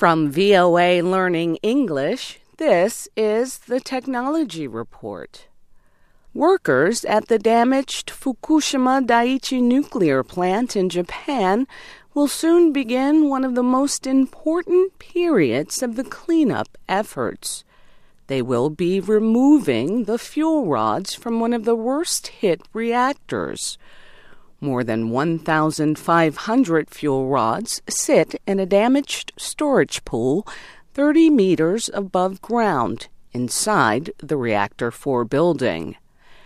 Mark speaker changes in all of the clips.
Speaker 1: From VOA Learning English, this is the Technology Report. Workers at the damaged Fukushima Daiichi nuclear plant in Japan will soon begin one of the most important periods of the cleanup efforts. They will be removing the fuel rods from one of the worst-hit reactors. More than 1,500 fuel rods sit in a damaged storage pool 30 meters above ground inside the Reactor 4 building.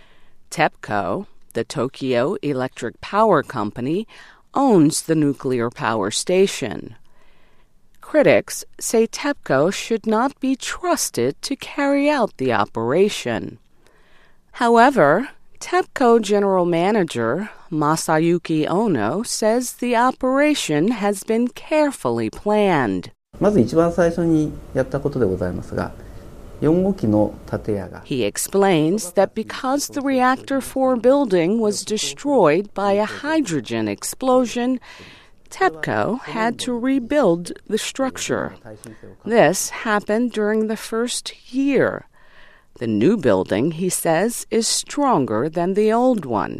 Speaker 1: TEPCO, the Tokyo Electric Power Company, owns the nuclear power station. Critics say TEPCO should not be trusted to carry out the operation. However, TEPCO General Manager Masayuki Ono says the operation has been carefully planned.
Speaker 2: まず一番最初にやったことでございますが、4号機の建屋が
Speaker 1: He explains that because the Reactor 4 building was destroyed by a hydrogen explosion, TEPCO had to rebuild the structure. This happened during the first year. The new building, he says, is stronger than the old one.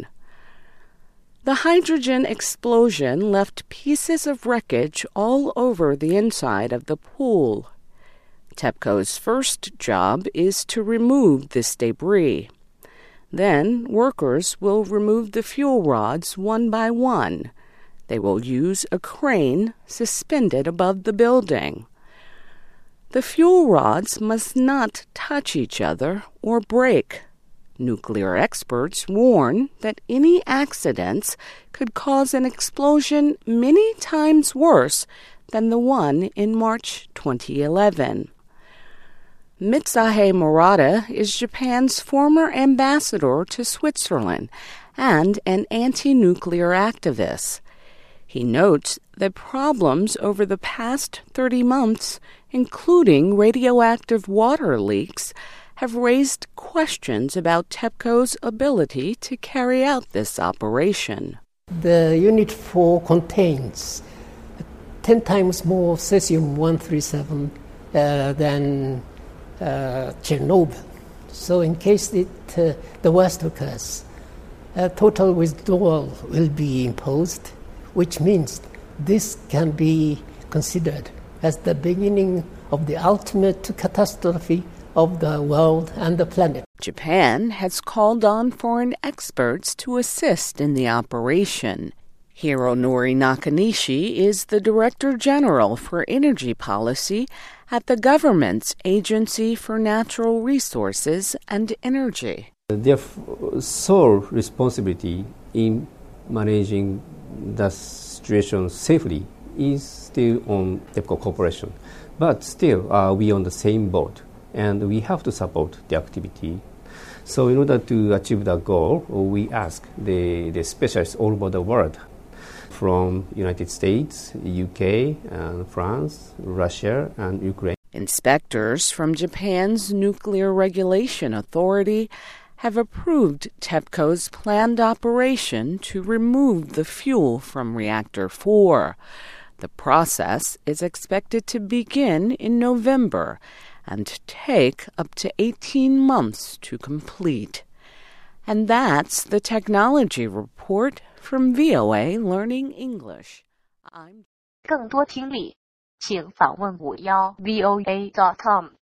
Speaker 1: The hydrogen explosion left pieces of wreckage all over the inside of the pool. TEPCO's first job is to remove this debris. Then workers will remove the fuel rods one by one. They will use a crane suspended above the building. The fuel rods must not touch each other or break. Nuclear experts warn that any accidents could cause an explosion many times worse than the one in March 2011. Mitsuhei Murata is Japan's former ambassador to Switzerland and an anti-nuclear activist. He notes that problems over the past 30 months, including radioactive water leaks, have raised questions about TEPCO's ability to carry out this operation.
Speaker 3: The Unit 4 contains 10 times more cesium-137 than Chernobyl. So in case the worst occurs, a total withdrawal will be imposed, which means this can be considered as the beginning of the ultimate catastrophe of the world and the planet.
Speaker 1: Japan has called on foreign experts to assist in the operation. Hironori Nakanishi is the Director General for Energy Policy at the government's Agency for Natural Resources and Energy.
Speaker 4: Their sole responsibility in managing the situation safely is still on TEPCO Corporation. But still, we are on the same boat, and we have to support the activity. So in order to achieve that goal, we ask the specialists all over the world, from United States, UK, and France, Russia, and Ukraine.
Speaker 1: Inspectors from Japan's Nuclear Regulation Authority have approved TEPCO's planned operation to remove the fuel from Reactor 4. The process is expected to begin in November and take up to 18 months to complete. And that's the Technology Report from VOA Learning English.
Speaker 5: 更多听力，请访问51voa.com。